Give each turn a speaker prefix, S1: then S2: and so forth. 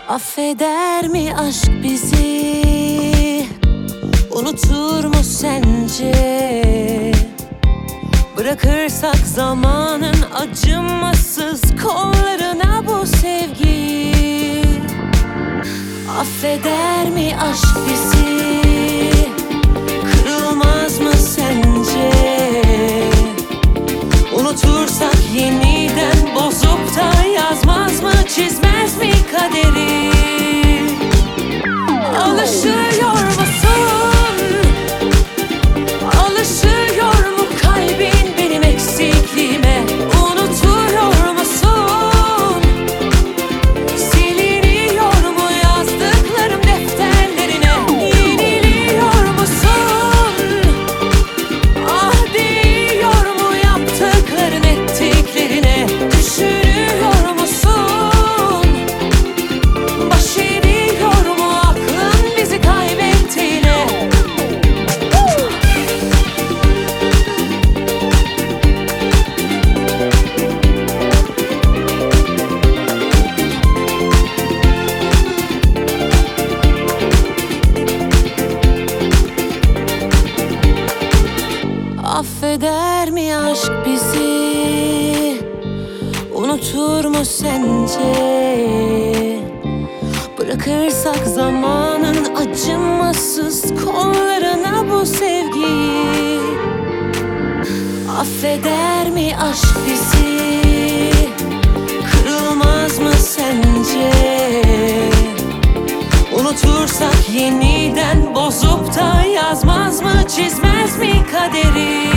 S1: Affeder mi aşk bizi? Unutur mu sence? Bırakırsak zamanın acımasız kollarına bu sevgiyi. Affeder mi aşk bizi? Kırılmaz mı sence? Unutursak yeniden bozup da yazmaz mı, çizmez mi kaderi? Alışıyor musun? Alışıyor mu kalbin benim eksikliğime? Unutuyor musun? Siliniyor mu yazdıklarım defterlerine? Yeniliyor musun? Ah değiyor mu yaptıkların ettiklerine? Düşünüyor musun? Baş ediyor mu aklın bizi kaybettiğine? Affeder mi aşk bizi? Unutur mu sence? Bırakırsak zamanın acımasız kollarına bu sevgiyi. Affeder mi aşk bizi? Kırılmaz mı sence? Unutursak yeniden bozup da yazmaz mı, çizmez mi kaderi?